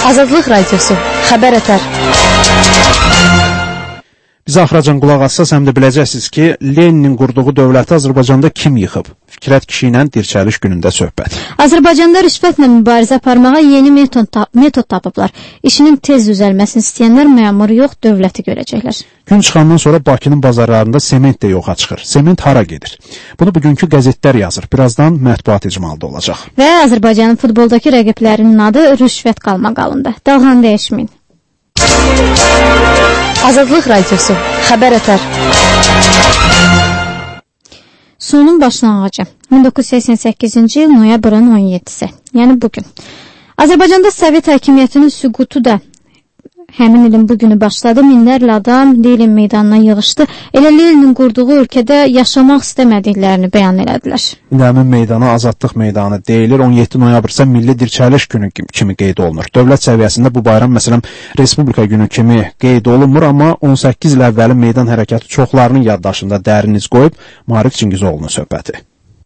Azadlıq Radiosu, xəbər ətər. Bizə axıracan qulaq assaz həm də biləcəksiniz ki, Leninin qurduğu dövləti Azərbaycanda kim yıxıb? Fikrət kişi ilə dirçəliş günündə söhbət. Azərbaycanda rüşvətlə mübarizə aparmağa yeni metod tapıblar. İşinin tez düzəlməsini istəyənlər məmur yox, dövləti görəcəklər. Gün çıxandan sonra Bakının bazarlarında sement də yoxa çıxır. Sement hara gedir? Bunu bugünkü qəzetlər yazır. Birazdan mətbuat icmalda olacaq. Və Azərbaycanın futboldakı rəqiblərinin adı rüşvət qalmaqalında. Dalğanı dəyişməyin. Azadlıq Radiosu, xəbər ətər. Sonun başlanğıcı 1988-ci il noyabrın 17-si, yəni bugün. Azərbaycanda Sovet hakimiyyətinin süqutu da həmin ilin bugünü başladı. Minlərlə adam Lenin meydanına yığışdı. Elə Leninin qurduğu ölkədə yaşamaq istəmədiklərini bəyan elədilər. Həmin meydana Azadlıq meydanı deyilir. 17 noyabr isə Milli Dirçəliş günü kimi qeyd olunur. Dövlət səviyyəsində bu bayram məsələn Respublika günü kimi qeyd olunmur, amma 18 il əvvəli meydan hərəkatı çoxlarının yaddaşında dərin iz qoyub. Maarif Çingizoğlu'nun söhbəti.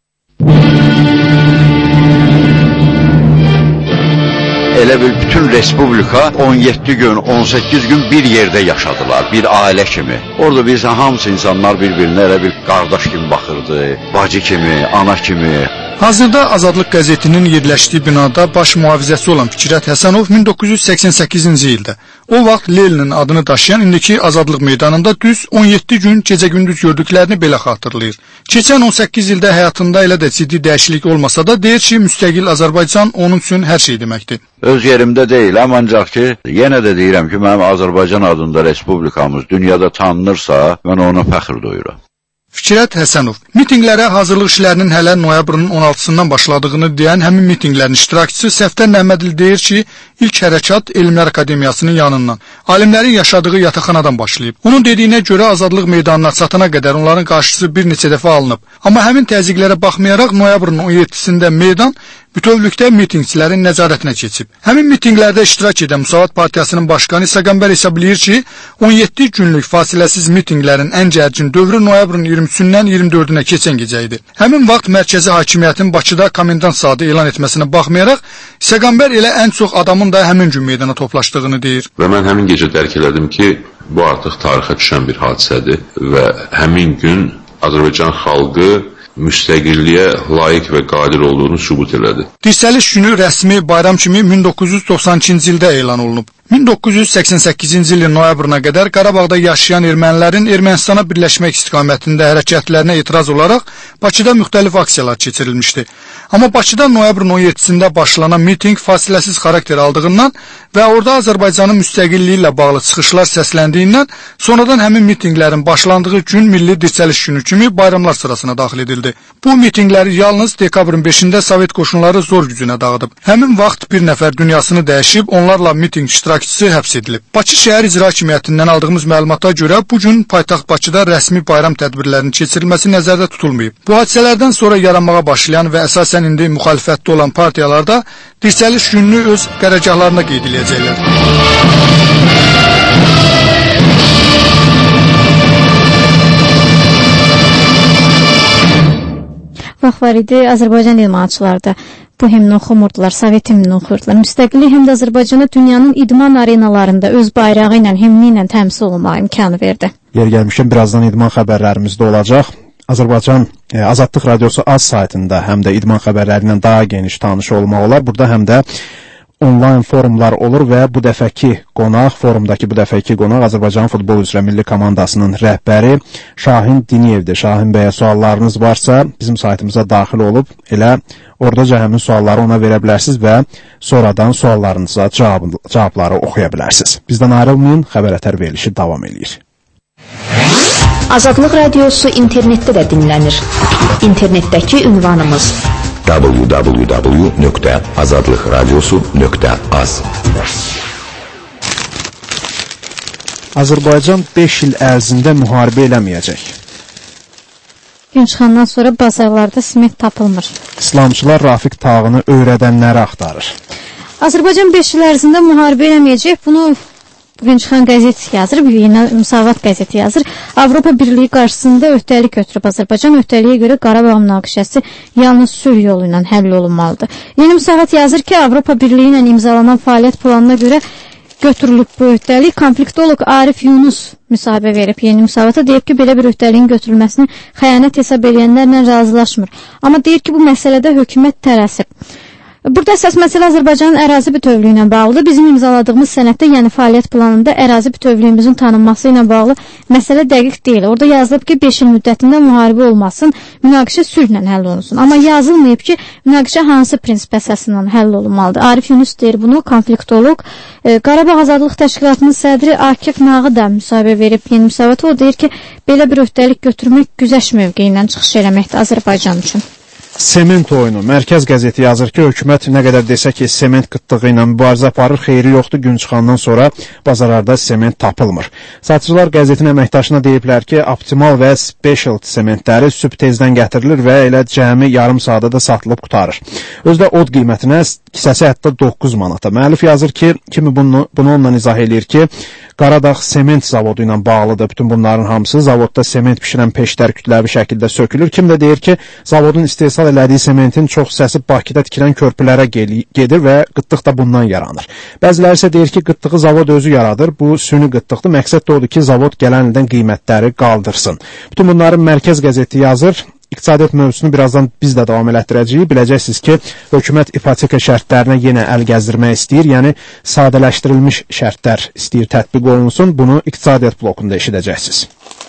Elə bil bütün Respublika 17 gün, 18 gün bir yerdə yaşadılar, bir ailə kimi. Orada biz hamısı insanlar bir-birinə elə bil qardaş kimi baxırdı, bacı kimi, ana kimi. Hazırda Azadlıq qəzetinin yerləşdiyi binada baş mühafizəsi olan Fikrət Həsənov 1988-ci ildə. O vaxt Leninin adını daşıyan indiki Azadlıq meydanında düz 17 gün gecə-gündüz gördüklərini belə xatırlayır. Keçən 18 ildə həyatında elə də ciddi dəyişiklik olmasa da deyir ki, müstəqil Azərbaycan onun üçün hər şey deməkdir. Öz yerimdə deyiləm, ancaq ki, yenə də deyirəm ki, mənim Azərbaycan adında respublikamız dünyada tanınırsa, mən ona fəxr duyuram. Fikrət Həsənov mitinqlərə hazırlıq işlərinin hələ noyabrın 16-sından başladığını deyən həmin mitinqlərin iştirakçısı Səfdər Nəmmədli deyir ki, ilk hərəkat Elmlər Akademiyasının yanından, alimlərin yaşadığı yataqxanadan başlayıb. Onun dediyinə görə Azadlıq meydanına çatana qədər onların qarşısı bir neçə dəfə alınıb. Amma həmin təzyiqlərə baxmayaraq noyabrın 17-sində meydan bütövlükdə mitinqçilərin nəzarətinə keçib. Həmin mitinqlərdə iştirak edən Müsavat Partiyasının başqanı Səqənbər hesablıyır ki, 17 günlük fasiləsiz mitinqlərin ən gərgin dövrü noyabrın 23-dən 24-ünə keçən gecə idi. Həmin vaxt mərkəzi hakimiyyətin Bakıda komendant saatı elan etməsinə baxmayaraq, Səqənbər elə ən çox adamın da həmin gün meydana toplaşdığını deyir. Və mən həmin gecə dərk elədim ki, bu artıq tarixə düşən bir hadisədir və həmin gün Azərbaycan xalqı müstəqilliyə layiq və qadir olduğunu sübut elədi. Dirçəliş günü rəsmi bayram kimi 1992-ci ildə elan olunub. 1988-ci ilin noyabrına qədər Qarabağda yaşayan ermənilərin Ermənistana birləşmək istiqamətində hərəkətlərinə etiraz olaraq Bakıda müxtəlif aksiyalar keçirilmişdi. Amma Bakıda noyabrın 17-sində başlanan miting fasiləsiz xarakter aldığından və orada Azərbaycanın müstəqilliyi ilə bağlı çıxışlar səsləndiyindən sonradan həmin mitinglərin başlandığı gün Milli Dirçəliş günü kimi bayramlar sırasına daxil edildi. Bu mitingləri yalnız dekabrın 5-də Sovet qoşunları zor gücünə dağıdıb. Həmin vaxt bir nəfər dünyasını dəyişib, onlarla miting iştirakçısı həbs edilib. Bakı şəhər icra hakimiyyətindən aldığımız məlumata görə bu gün paytaxt Bakıda rəsmi bayram tədbirlərinin keçirilməsi nəzərdə tutulmayıb. Bu hadisələrdən sonra yaranmağa başlayan və əsasən indi müxalifətdə olan partiyalar da Dirçəliş gününü öz qərargahlarına qeyd edəcəklər. Vaxt var idi, Azərbaycan idmançıları da bu himni oxumurdular, Sovet himni oxuyurdular. Müstəqillik həm də Azərbaycana dünyanın idman arenalarında öz bayrağı ilə, himni ilə təmsil olma imkanı verdi. Yer gəlmişkən birazdan idman xəbərlərimizdə olacaq. Azərbaycan Azadlıq Radiosu az saytında həm də idman xəbərləri ilə daha geniş tanış olmaq olar. Burada həm də onlayn forumlar olur və bu dəfəki qonaq, forumdakı bu dəfəki qonaq Azərbaycan futbol üzrə milli komandasının rəhbəri Şahin Diniyevdir. Şahin bəyə suallarınız varsa bizim saytımıza daxil olub elə oradaca həmin sualları ona verə bilərsiniz və sonradan suallarınıza cavabları oxuya bilərsiniz. Bizdən ayrılmayın, xəbər ətər verilişi davam edir. Azadlıq Radiosu internetdə də dinlənir. İnternetdəki ünvanımız www.azadlıqradiosu.az. Azərbaycan 5 il ərzində müharibə eləməyəcək. Gün çıxandan sonra bazarlarda sement tapılmır. İslamçılar Rafiq Tağını öyrədənləri axtarır. Azərbaycan 5 il ərzində müharibə eləməyəcək. Bunu bugün çıxan qəzet yazır, bir yeni Müsavat qəzeti yazır. Avropa Birliyi qarşısında öhdəlik götürüb Azərbaycan. Öhdəliyə görə Qarabağ münaqişəsi yalnız sülh yolu ilə həll olunmalıdır. Yeni Müsavat yazır ki, Avropa Birliyi ilə imzalanan fəaliyyət planına görə götürülüb bu öhdəlik. Konfliktolog Arif Yunus müsahibə verib Yeni Müsavata, deyib ki, belə bir öhdəliyin götürülməsini xəyanət hesab edənlərlə razılaşmır. Amma deyir ki, bu məsələdə hökumət tələsib. Burada əsas məsələ Azərbaycanın ərazi bütövlüyü ilə bağlıdır. Bizim imzaladığımız sənəddə, yəni fəaliyyət planında ərazi bütövlüyümüzün tanınması ilə bağlı məsələ dəqiq deyil. Orada yazılıb ki, 5 il müddətində müharibə olmasın, münaqişə sülhlə həll olunsun. Amma yazılmayıb ki, münaqişə hansı prinsip əsasından həll olunmalıdır. Arif Yunus deyir bunu, konfliktolog. Qarabağ Azadlıq Təşkilatının sədri Akif Nağı da müsahibə verib Yeni Müsavata. O deyir ki, belə bir öhdəlik götürmək güzəş mövqeyindən çıxış eləməkdir Azərbaycan üçün. Sement oyunu. Mərkəz qəzeti yazır ki, hökumət nə qədər desə ki, sement qıtlığı ilə mübarizə aparır, xeyri yoxdur, gün çıxandan sonra bazarlarda sement tapılmır. Satıcılar qəzetin əməkdaşına deyiblər ki, optimal və specialty sementləri sübh tezdən gətirilir və elə cəmi yarım saata da satılıb qutarır. Özdə od qiymətinə kisəsi hətta 9 manata. Müəllif yazır ki, kimi bunu onunla izah eləyir ki, Qaradağ sement zavodu ilə bağlıdır. Bütün bunların hamısı zavodda sement pişirən peşlər kütləvi şəkildə sökülür. Kim də deyir ki, zavodun istehsal elədiyi sementin çox hissəsi Bakıda tikilən körpülərə gedir və qıtlıq da bundan yaranır. Bəziləri isə deyir ki, qıtlığı zavod özü yaradır. Bu süni qıtlıqdır. Məqsəd də odur ki, zavod gələn ildən qiymətləri qaldırsın. Bütün bunları Mərkəz qəzeti yazır. İqtisadiyyat mövzusunu birazdan biz də davam elətdirəcəyik. Biləcəksiniz ki, hökumət ipoteka şərtlərinə yenə əl gəzdirmək istəyir. Yəni, sadələşdirilmiş şərtlər istəyir tətbiq olunsun. Bunu iqtisadiyyat blokunda eşidəcəksiniz.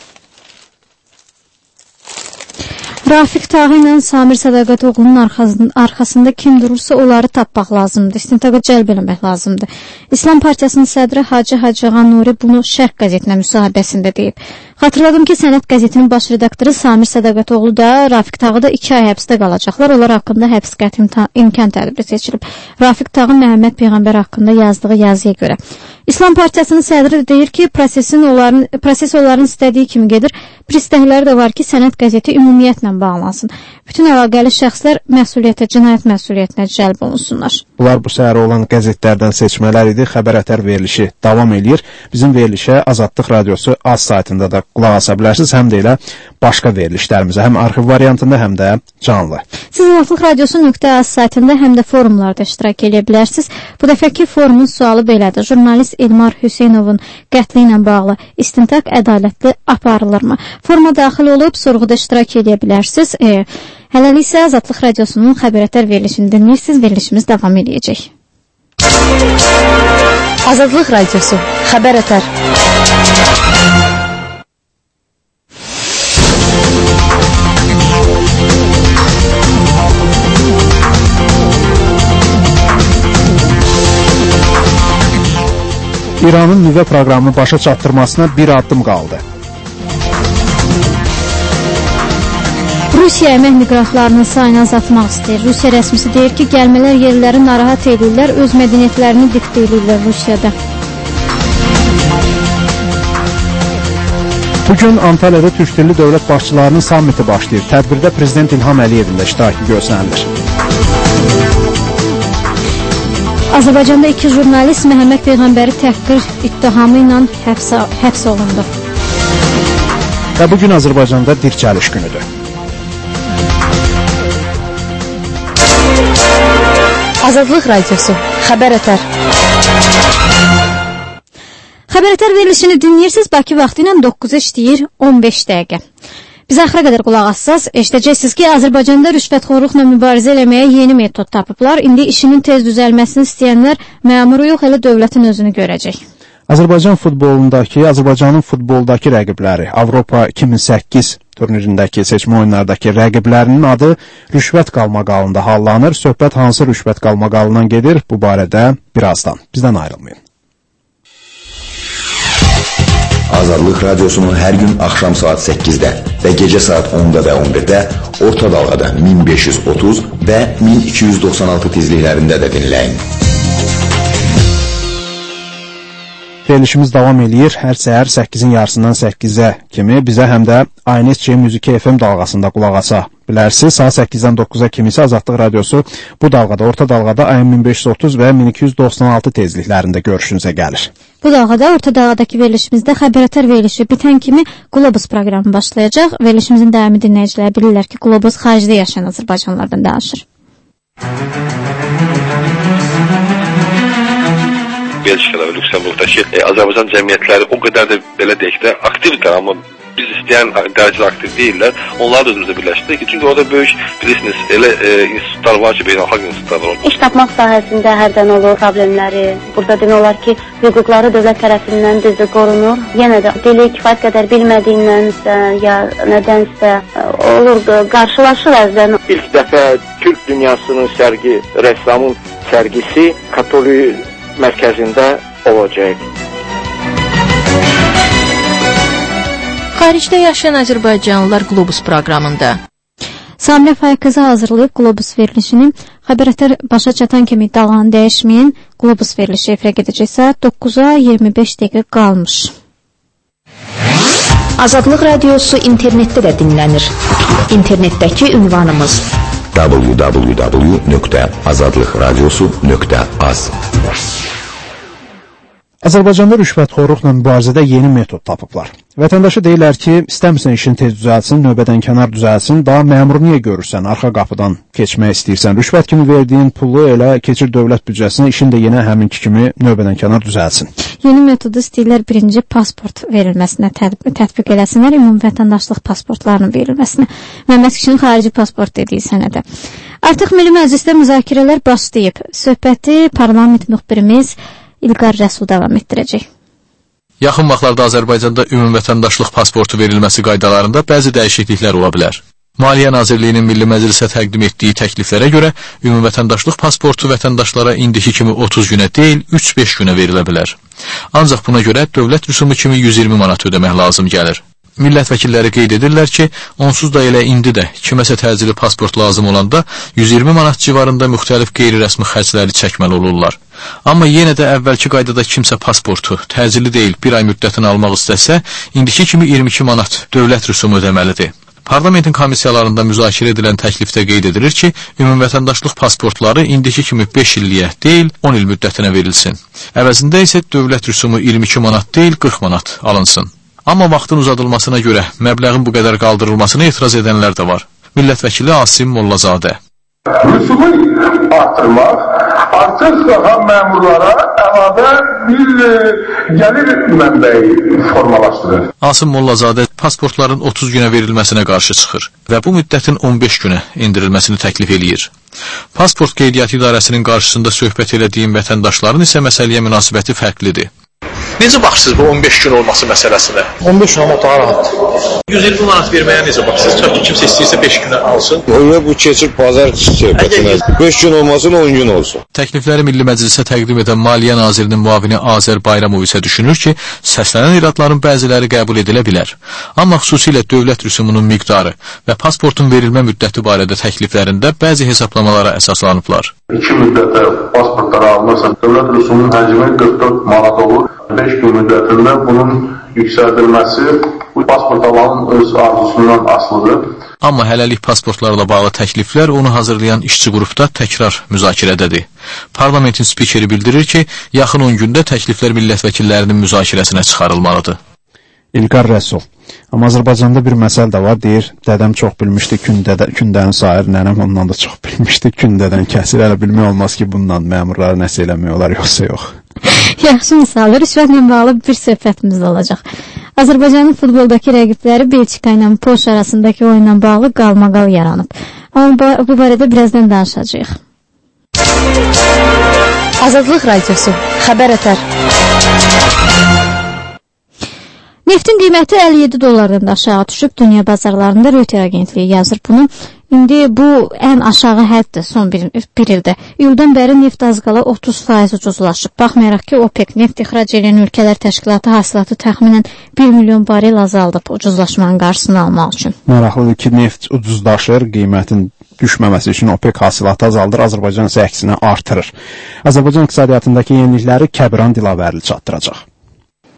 Rafiq Tağı ilə Samir Sədaqətoğlu'nun arxasında kim durursa onları tapmaq lazımdır. İstintaqa cəlb eləmək lazımdır. İslam Partiyasının sədri Hacı Hacığan Nuri bunu Şərq qəzetinə müsahibəsində deyib. Xatırladım ki, Sənət qəzetinin baş redaktoru Samir Sədaqətoğlu da, Rafiq Tağı da 2 ay həbsdə qalacaqlar. Onlar haqqında həbs qəti imkan tədbiri seçilib. Rafiq Tağı Məhəmməd Peyğəmbər haqqında yazdığı yazıya görə. İslam Partiyasının sədri deyir ki, proses onların istədiyi kimi gedir. Bir istəkləri də var ki, Sənət qəzeti ümumiyyətlə bağlansın. Bütün əlaqəli şəxslər məsuliyyətə, cinayət məsuliyyətinə cəlb olunsunlar. Bunlar bu səhər olan qəzetlərdən seçmələr idi. Xəbər ətər verilişi davam edir. Bizim verilişə Azadlıq Radiosu az saytında da qulaq asa bilərsiniz. Həm də elə başqa verilişlərimizə, həm arxiv variantında, həm də canlı. Siz Azadlıq Radiosu.az saytında həm də forumlarda iştirak edə bilərsiniz. Bu dəfəki forumun sualı belədir. Jurnalist Elmar Hüseynovun qətli ilə bağlı istintaq ədalətli aparılırmı? Foruma daxil olub sorğuda iştirak edə bilərsiniz. Hələlik isə Azadlıq Radiosunun xəbər ətər verilişini dinləyirsiniz. Verilişimiz davam edəcək. Azadlıq Radiosu xəbər ətər. İranın nüvə proqramını başa çatdırmasına bir addım qaldı. Rusiya əmək miqrantlarının sayını azaltmaq istəyir. Rusiya rəsmisi deyir ki, gəlmələr yerləri narahat edirlər, öz mədəniyyətlərini diktə edirlər Rusiyada. Bugün Antalya'da türk dilli dövlət başçılarının sammiti başlayır. Tədbirdə Prezident İlham Əliyevin də iştirakı gözlənilir. Azərbaycanda 2 jurnalist Məhəmməd Peyğəmbəri təhqir ittihamı ilə həbs olundu. Və bugün Azərbaycanda dirçəliş günüdür. Azadlıq Radiosu xəbər ətər. Xəbər ətər verilişini dinləyirsiniz. Bakı vaxtı ilə 9-a işləyir 15 dəqiqə. Biz axıra qədər qulaq assaz, eşidəcəksiniz ki, Azərbaycanda rüşvətxorluqla mübarizə eləməyə yeni metod tapıblar. İndi işinin tez düzəlməsini istəyənlər məmuru yox, elə dövlətin özünü görəcək. Azərbaycanın futboldakı rəqibləri, Avropa 2008 turnirindəki seçmə oyunlardakı rəqiblərinin adı rüşvət qalmaqalında hallanır. Söhbət hansı rüşvət qalmaqalından gedir? Bu barədə birazdan. Bizdən ayrılmayın. Azadlıq Radiosunu hər gün axşam saat 8-də və gecə saat 10-da və 11-də orta dalğada 1530 və 1296 tezliklərində də dinləyin. Verilişimiz davam eləyir. Hər səhər 8-in yarısından 8-ə kimi bizə həm də Aynes Müzik FM dalğasında qulaq asa bilərsiniz. Saat 8-dən 9-a kimi isə Azadlıq Radiosu bu dalğada, orta dalğada AM 1530 və 1296 tezliklərində görüşünüzə gəlir. Bu dalğada, orta dalğadakı verilişimizdə xəbərətər verilişi bitən kimi Qlobus proqramı başlayacaq. Verilişimizin davamı dinləyicilər bilirlər ki, Qlobus xaricdə yaşayan Azərbaycanlılardan danışır. Belçikada və Lüksemburqdakı Azərbaycan cəmiyyətləri o qədər də belə deyək də aktivdir, amma biz istəyən dərəcədə aktiv deyirlər. Onları da özümüzdə birləşdirdik ki, çünki orada böyük, bilirsiniz, elə institutlar var ki, beynəlxalq institutlar var. İş tapmaq sahəsində hərdən olur problemləri. Burada demək olar ki, hüquqları dövlət tərəfindən düzdür qorunur. Yenə də dili kifayət qədər bilmədiyinənsə ya nədənsə olurdu, qarşılaşır əzdən. İlk dəfə Türk dünyasının sərgi, rəssamın sərgisi Katolik mərkəzində olacaq. Xaricdə yaşayan Azərbaycanlılar Qlobus proqramında. Samirə Fayqızı hazırlayıb Qlobus verilişini. Xəbərətər başa çatan kimi dalğanı dəyişməyən Qlobus verilişi efirə gedəcək. Saat 9-a 25 dəqiqə qalmış. Azadlıq Radiosu internetdə də dinlənir. İnternetdəki ünvanımız www.azadlıqradiosu.az. Azərbaycanda rüşvətxorluqla mübarizədə yeni metod tapıblar. Vətəndaşı deyirlər ki, istəmirsən işin tez düzəlsin, növbədən kənar düzəlsin, daha məmur niyə görürsən, arxa qapıdan keçmək istəyirsən, rüşvət kimi verdiyin pulu elə keçir dövlət büdcəsinə, işin də yenə həminki kimi növbədən kənar düzəlsin. Yeni metodu istəyirlər birinci pasport verilməsinə tətbiq eləsinlər, ümumi vətəndaşlıq pasportlarının verilməsinə. Məhəmməd Kişinin xarici pasport dediyi sənədə. Artıq Milli Məclisdə müzakirələr başlayıb. Söhbəti parlament müxbirimiz İlqar Rəsul davam etdirəcək. Yaxın vaxtlarda Azərbaycanda ümumi vətəndaşlıq pasportu verilməsi qaydalarında bəzi dəyişikliklər ola bilər. Maliyyə Nazirliyinin Milli Məclisə təqdim etdiyi təkliflərə görə ümumi vətəndaşlıq pasportu vətəndaşlara indiki kimi 30 günə deyil, 3-5 günə verilə bilər. Ancaq buna görə dövlət rüsumu kimi 120 manat ödəmək lazım gəlir. Millət vəkilləri qeyd edirlər ki, onsuz da elə indi də kiməsə təcili pasport lazım olanda 120 manat civarında müxtəlif qeyri-rəsmi xərcləri çəkməli olurlar. Amma yenə də əvvəlki qaydada kimsə pasportu təcili deyil, bir ay müddətini almaq istəsə, indiki kimi 22 manat dövlət rüsumu ödəməlidir. Parlamentin komissiyalarında müzakirə edilən təklifdə qeyd edilir ki, ümumi vətəndaşlıq pasportları indiki kimi 5 illiyə deyil, 10 il müddətinə verilsin. Əvəzində isə dövlət rüsumu 22 manat deyil, 40 manat alınsın. Amma vaxtın uzadılmasına görə məbləğin bu qədər qaldırılmasına etiraz edənlər də var. Millət vəkili Asim Mollazadə. Rüsumu artırmaq artıq daha məmurlara əlavə bir gəlir mənbəyi formalaşdırır. Asim Mollazadə pasportların 30 günə verilməsinə qarşı çıxır və bu müddətin 15 günə endirilməsini təklif eləyir. Pasport qeydiyyatı idarəsinin qarşısında söhbət elədiyim vətəndaşların isə məsələyə münasibəti fərqlidir. Necə baxırsınız bu 15 gün olması məsələsinə? 15 gün ama daha rahat. 120 manat verməyə necə baxırsınız? Çox ki, kimsə istəyirsə 5 günə alsın. Öyle bu keçir pazar söhbətinə. 5 gün olmasın, 10 gün olsun. Təklifləri Milli Məclisə təqdim edən Maliyyə Nazirinin müavini Azər Bayramov isə düşünür ki, səslənən iradların bəziləri qəbul edilə bilər. Amma xüsusilə dövlət rüsumunun miqdarı və pasportun verilmə müddəti barədə təkliflərində bəzi hesablamalara əsaslanıblar. 2 müddətə pasportlar alınırsa, dövlət rüsumunun həcmi 44 manat olur. 5 gün müddətində bunun yüksəldilməsi bu pasport alanın öz arzusundan asılıdır. Amma hələlik pasportlarla bağlı təkliflər onu hazırlayan işçi qrupda təkrar müzakirədədir. Parlamentin spikeri bildirir ki, yaxın 10 gündə təkliflər millət vəkillərinin müzakirəsinə çıxarılmalıdır. İlqar Rəsul. Amma Azərbaycanda bir məsəl də var, deyir, dədəm çox bilmişdi, kündəni sayır, nənəm ondan da çox bilmişdi, kündədən kəsir, hələ bilmək olmaz ki, bundan məmurları nəsə eləmək olar, yoxsa yox. Yaxşı misaldır, rüşvətlə bağlı bir söhbətimiz olacaq. Azərbaycanın futboldakı rəqibləri Belçika ilə Polşa arasındakı oyunla bağlı qalmaqal yaranıb. Amma bu barədə birazdan danışacağıq. Azadlıq Radiosu, xəbər ətər. Neftin qiyməti 57 dollardan da aşağı düşüb, dünya bazarlarında Reuters agentliyi yazır bunu. İndi bu ən aşağı həddir son bir ildə. İyuldan bəri neft az qala 30% ucuzlaşıb. Baxmayaraq ki, OPEC neft ixrac edən ölkələr təşkilatı hasilatı təxminən 1 milyon barel azaldıb ucuzlaşmanın qarşısını almaq üçün. Maraqlıdır ki, neft ucuzlaşır, qiymətin düşməməsi üçün OPEC hasilatı azaldır, Azərbaycan isə əksinə artırır. Azərbaycan iqtisadiyyatındakı yenilikləri Kəbiran Dilavərli çatdıracaq.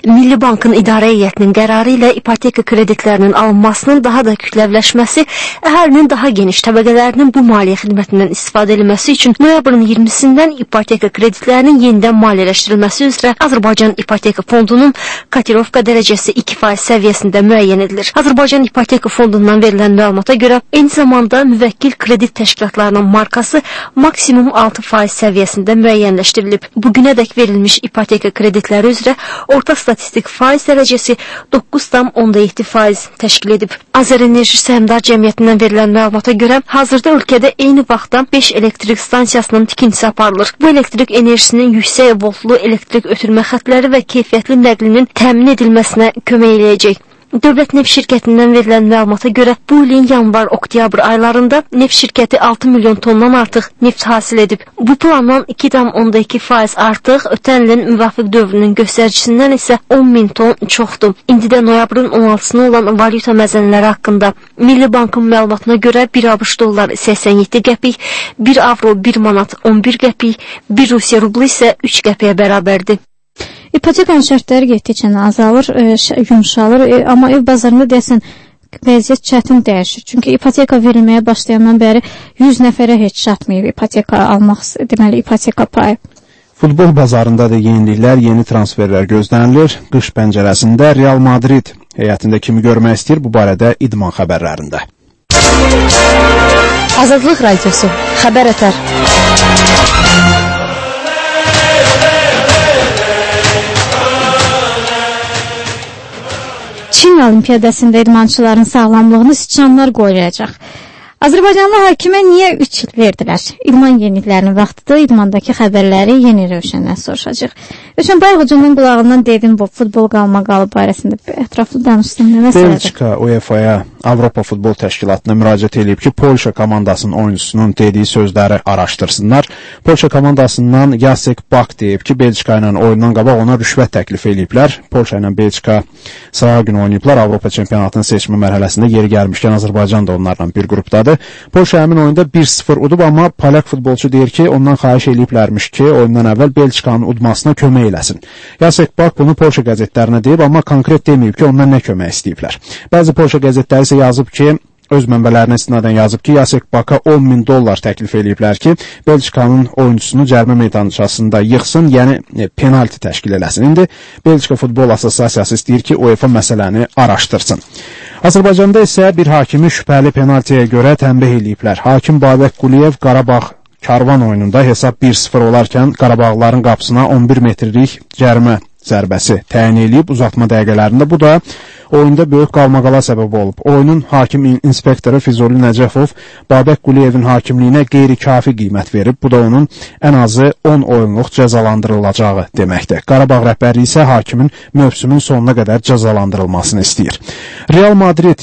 Milli Bankın İdarə Heyətinin qərarı ilə ipoteka kreditlərinin alınmasının daha da kütləvləşməsi, əhalinin daha geniş təbəqələrinin bu maliyyə xidmətindən istifadə edilməsi üçün noyabrın 20-sindən ipoteka kreditlərinin yenidən maliyyələşdirilməsi üzrə Azərbaycan İpoteka Fondunun kotirovka dərəcəsi 2% səviyyəsində müəyyən edilir. Azərbaycan İpoteka Fondundan verilən məlumata görə, eyni zamanda müvəkkil kredit təşkilatlarının markası maksimum 6% səviyyəsində müəyyənləşdirilib. Bugünədək verilmiş ipoteka kreditləri üzrə orta statistik faiz dərəcəsi 9,7% təşkil edib. Azərenerji Səhmdar Cəmiyyətindən verilən məlumata görə, hazırda ölkədə eyni vaxtda 5 elektrik stansiyasının tikintisi aparılır. Bu elektrik enerjisinin yüksək voltlu elektrik ötürmə xətləri və keyfiyyətli nəqlinin təmin edilməsinə kömək eləyəcək. Dövlət Neft Şirkətindən verilən məlumata görə bu ilin yanvar-oktyabr aylarında neft şirkəti 6 milyon tondan artıq neft hasil edib. Bu plandan 2,2% artıq ötən ilin müvafiq dövrünün göstəricisindən isə 10 min ton çoxdur. İndi də noyabrın 16-sına olan valyuta məzənləri haqqında Milli Bankın məlumatına görə 1 ABŞ dollar 87 qəpik, 1 avro 1 manat 11 qəpik, 1 Rusiya rublu isə 3 qəpiyə bərabərdir. İpotekanın şərtləri getdikcə azalır, yumşalır, amma ev bazarında deyəsən vəziyyət çətin dəyişir. Çünki ipoteka verilməyə başlayandan bəri 100 nəfərə heç çatmayıb ipoteka almaq, deməli ipoteka payı. Futbol bazarında da yeniliklər, yeni transferlər gözlənilir. Qış pəncərəsində Real Madrid heyətində kimi görmək istəyir, bu barədə idman xəbərlərində. Azadlıq Radiosu, xəbər ötər. Çin Olimpiyadasında idmançıların sağlamlığını siçanlar qoruyacaq. Azərbaycanlı hakimə niyə 3 il verdilər? İdman yeniliklərinin vaxtıdır, idmandakı xəbərləri yeni Rövşəndən soruşacaq. Rövşən, bayaq ucundan qulağından dedim bu futbol qalmaqalı barəsində ətraflı danışdın. Nə məsələdir? Belçika UEFA-ya, Avropa Futbol Təşkilatına müraciət edib ki, Polşa komandasının oyuncusunun dediyi sözləri araşdırsınlar. Polşa komandasından Jacek Bak deyib ki, Belçika ilə oyundan qabaq ona rüşvət təklif ediblər. Polşa ilə Belçika sağa gün oynayıblar. Avropa çempionatının seçmə mərhələsində yeri gəlmişkən Azərbaycan da onlarla bir qrupdadır. Polşa həmin oyunda 1-0 udub, amma polyak futbolçu deyir ki, ondan xahiş ediblərmiş ki, oyundan əvvəl Belçikanın udmasına kömək eləsin. Jacek Bak bunu Polşa qəzetlərinə deyib, amma konkret deməyib ki, ondan nə kömək istəyiblər. Bəzi Polşa qəzetləri isə yazıb ki, öz mənbələrinə istinadən yazıb ki, Jacek Baka 10 min dollar təklif ediblər ki, Belçikanın oyuncusunu cərimə meydançasında yıxsın, yəni penalti təşkil eləsin. İndi Belçika Futbol Assosiasiyası istəyir ki, UEFA məsələni araşdırsın. Azərbaycanda isə bir hakimi şübhəli penaltiyə görə tənbih ediblər. Hakim Babək Quliyev Qarabağ Karvan oyununda hesab 1-0 olarkən Qarabağlıların qapısına 11 metrlik cərimə zərbəsi təyin edib uzatma dəqiqələrində. Bu da oyunda böyük qalmaqala səbəb olub. Oyunun hakim inspektoru Füzuli Nəcəfov Babək Quliyevin hakimliyinə qeyri-kafi qiymət verib. Bu da onun ən azı 10 oyunluq cəzalandırılacağı deməkdir. Qarabağ rəhbərliyi isə hakimin mövsümün sonuna qədər cəzalandırılmasını istəyir. Real Madrid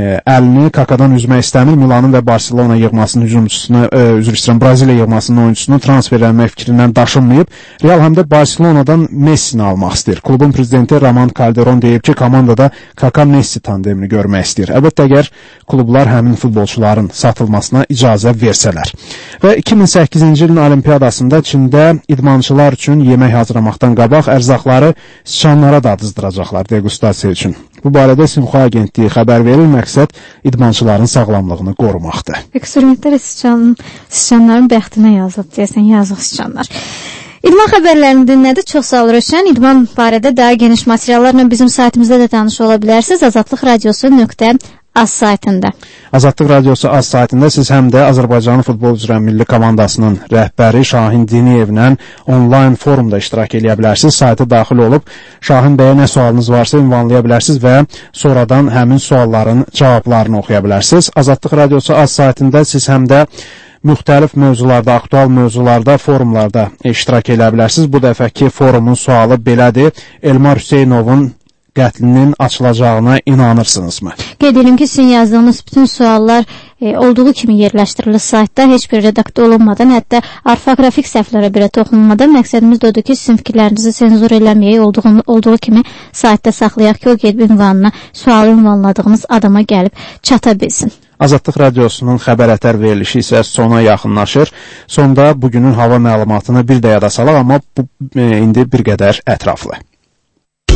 əlini kakadan üzmək istəmir. Milanın və Barcelona yığmasının hücumçusunu, Braziliya yığmasının oyuncusunu transferlənmək fikrindən daşınmayıb. Real həm də Barcelonadan Messini almaq istəyir. Klubun prezidenti Roman Calderon deyib ki, komandada Kaka-Messi tandemini görmək istəyir. Əlbəttə, əgər klublar həmin futbolçuların satılmasına icazə versələr. Və 2008-ci ilin Olimpiyadasında Çində idmançılar üçün yemək hazırlamaqdan qabaq ərzaqları siçanlara da adızdıracaqlar degustasiya üçün. Bu barədə Sinxua Agentliyi xəbər verir, məqsəd idmançıların sağlamlığını qorumaqdır. Eksperimentlər siçanların bəxtinə yazıb, deyəsən, yazıq siçanlar. İdman xəbərlərini dinlədi, çox sağ ol Rövşən. İdman barədə daha geniş materiallarla bizim saytımızda da tanış ola bilərsiniz. Azadlıq Radiosu.az saytında. Azadlıq Radiosu az saytında siz həm də Azərbaycanın futbol üzrə milli komandasının rəhbəri Şahin Diniyevlə onlayn forumda iştirak edə bilərsiniz. Sayta daxil olub Şahin bəyə nə sualınız varsa ünvanlaya bilərsiniz və sonradan həmin sualların cavablarını oxuya bilərsiniz. Azadlıq Radiosu az saytında siz həm də müxtəlif mövzularda, aktual mövzularda, forumlarda iştirak edə bilərsiniz. Bu dəfəki forumun sualı belədir. Elmar Hüseynovun qətlinin açılacağına inanırsınızmı? Qeyd edim ki, sizin yazdığınız bütün suallar olduğu kimi yerləşdirilir saytda, heç bir redaktör olunmadan, hətta orfoqrafik səhvlərə belə toxunulmadan. Məqsədimiz də odur ki, sizin fikirlərinizi senzur eləməyək, olduğu kimi saytda saxlayaq ki, o qeyd ünvanına, sualı ünvanladığımız adama gəlib çata bilsin. Azadlıq Radiosunun xəbər ətər verilişi isə sona yaxınlaşır. Sonda bugünün hava məlumatını bir də yada salaq, amma bu indi bir qədər ətraflı.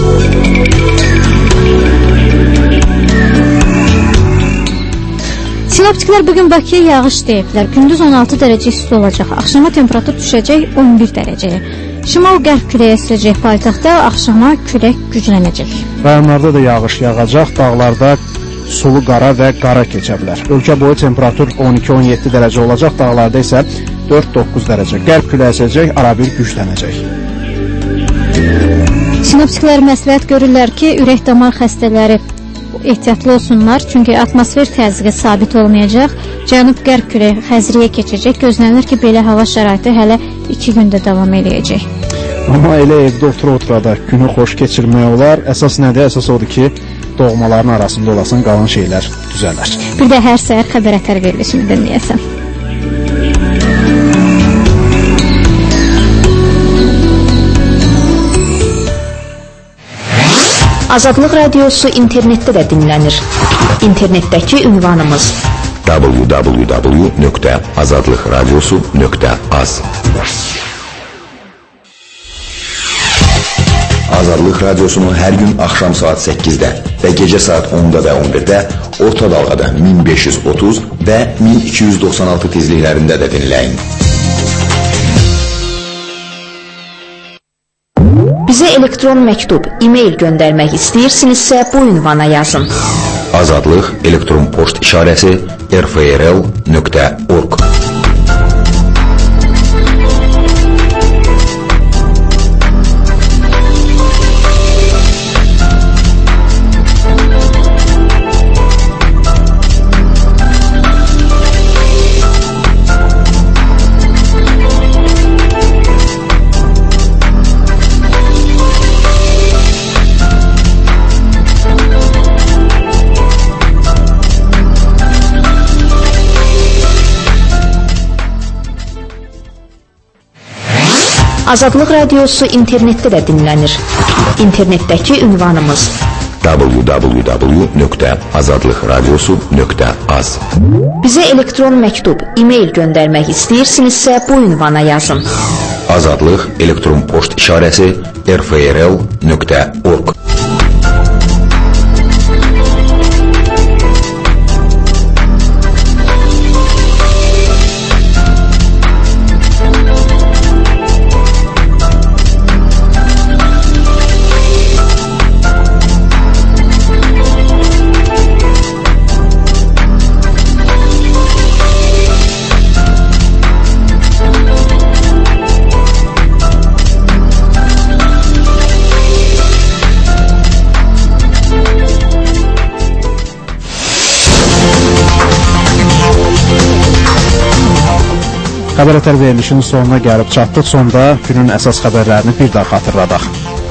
Sinoptiklər bugün Bakıya yağış deyiblər. Gündüz 16 dərəcə isti olacaq. Axşama temperatur düşəcək 11 dərəcəyə. Şimal-qərb küləyi əsəcək paytaxtda, axşama külək güclənəcək. Rayonlarda da yağış yağacaq, dağlarda sulu qara və qara keçə bilər. Ölkə boyu temperatur 12-17 dərəcə olacaq, dağlarda isə 4-9 dərəcə. Qərb küləyi əsəcək, arabir güclənəcək. Sinoptiklər məsləhət görürlər ki, ürək-damar xəstələri ehtiyatlı olsunlar, çünki atmosfer təzyiqi sabit olmayacaq. Cənub-qərb küləyi xəzriyə keçəcək. Gözlənir ki, belə hava şəraiti hələ 2 gündə davam edəcək. Amma elə evdə otura-otura da günü xoş keçirmək olar. Əsas nədir? Əsas odur ki, doğmaların arasında olasın, qalan şeylər düzələr. Bir də hər səhər xəbər ətər verilişini dinləyəsən. Azadlıq Radiosu internetdə də dinlənir. İnternetdəki ünvanımız www.azadlıqradiosu.az. Azadlıq Radiosunu hər gün axşam saat 8-də və gecə saat 10-da və 11-də orta dalğada 1530 və 1296 tezliklərində də dinləyin. Bizə elektron məktub, e-mail göndərmək istəyirsinizsə bu ünvana yazın. Azadlıq elektron poçt işarəsi rfrl.org. Azadlıq Radiosu internetdə də dinlənir. İnternetdəki ünvanımız www.azadlıqradiosu.az. Bizə elektron məktub, e-mail göndərmək istəyirsinizsə bu ünvana yazın. Azadlıq elektron poçt işarəsi rfrl.org. Xəbər ətər verilişinin sonuna gəlib çatdıq. Sonda günün əsas xəbərlərini bir daha xatırladaq.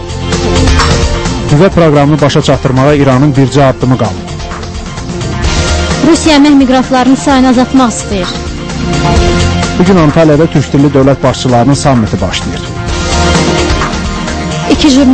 Nüvə proqramını başa çatdırmağa İranın bircə addımı qalıb. Rusiya əmək miqrantlarının sayını azaltmaq istəyir. Bugün Antalya'da türk dilli dövlət başçılarının sammiti başlayır. 2